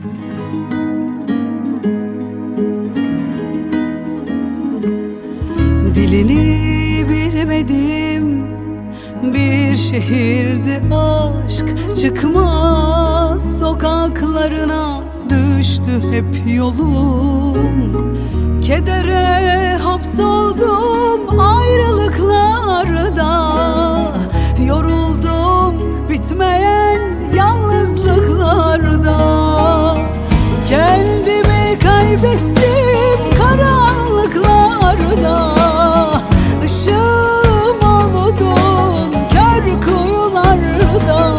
Dilini bilmedim bir şehirde aşk çıkmaz sokaklarına düştü hep yolum. Kedere hapsoldum ayrılıklarda, yoruldum bitmeyen yalnızlıklarda. Kendimi kaybettim karanlıklarda, ışığım oldun kör kuyularda.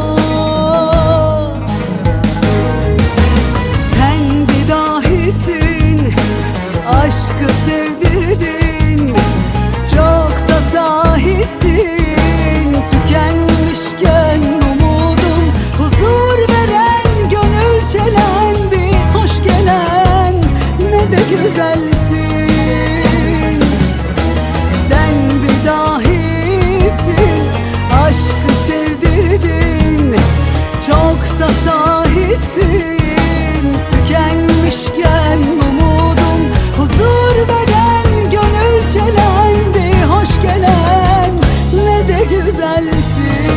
Sen bir dahisin, aşkı sevdirdin, çok da sahisin. Tükenmişken umudum, huzur veren, gönül çelendi. Hoş gelen, ne de güzelsin. Sen bir dahisin, aşkı sevdirdin, çok da sahisin. Tükenmişken umudum, huzur veren, gönül çelendi. Hoş gelen, ne de güzelsin.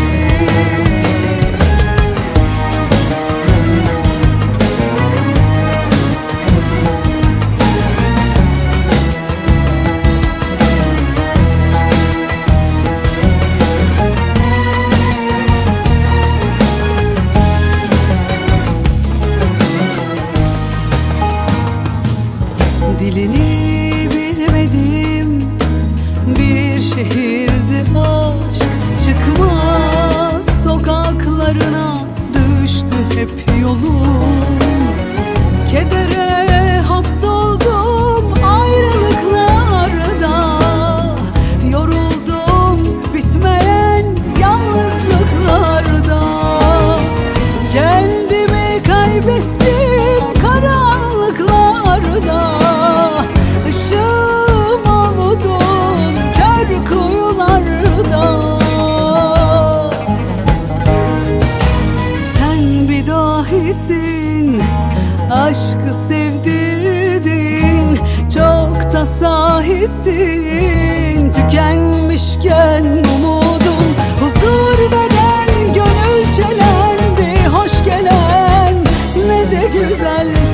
Dilini bilmedim bir şehirde aşk çıkmaz sokaklarına düştü hep yolum. Kedere hapsoldum ayrılıklarda, yoruldum bitmeyen yalnızlıklarda. Kendimi kaybettim karanlıklarda, ışığım oldun kör kuyularda. Sen bir dahisin, aşkı sevdirdin, çok da sahisin. Tükenmişken umudum, huzur veren, gönül çelendi. Hoş gelen, ne de güzelsin.